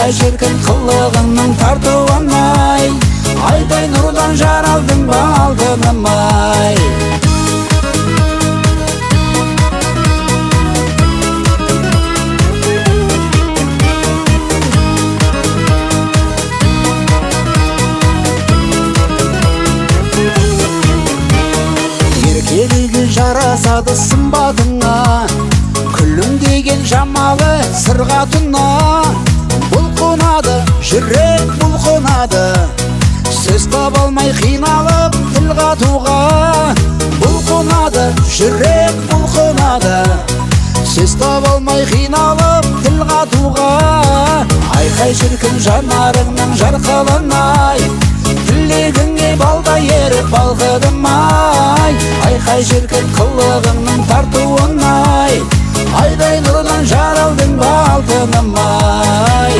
айқай шіркін қылығыңның тартуын-ай, айдай нұрдан жаралдың ба алтыным-ай. Еркелігі жарасады сымбатыңа, күлім деген жамалы сырғатына. Бұлқынады, жүрек бұлқынады, сөз таба алмай қиналып тіл қатуға. Бұлқынады, жүрек бұлқынады, сөз таба алмай қиналып тіл қатуға. Айқай шіркін жанарыңның жарқылын-ай, тілегіңе балдай еріп балқыдым-ай. Айқай шіркін қылығыңның тартуын-ай, айдай нұрдан жаралдың ба алтыным-ай.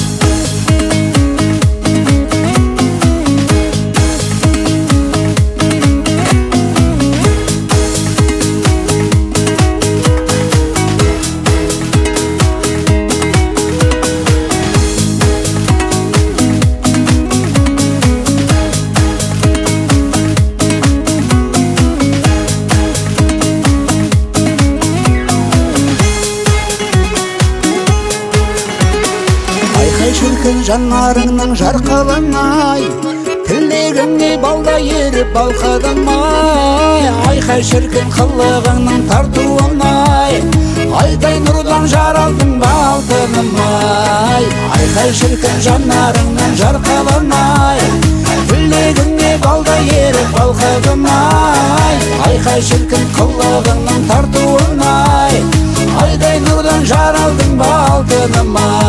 Шіркін жанарыңның жарқылын-ай, тілегіңе балдай еріп балқыдым-ай. Айқай шіркін қылығыңның тартуын-ай, айдай нұрдан жаралдың ба алтыным-ай. Айқай шіркін жанарыңның жарқылын-ай, тілегіңе балдай еріп балқыдым-ай. Айқай шіркін қылығыңның тартуын-ай, айдай нұрдан жаралдың ба алтыным-ай.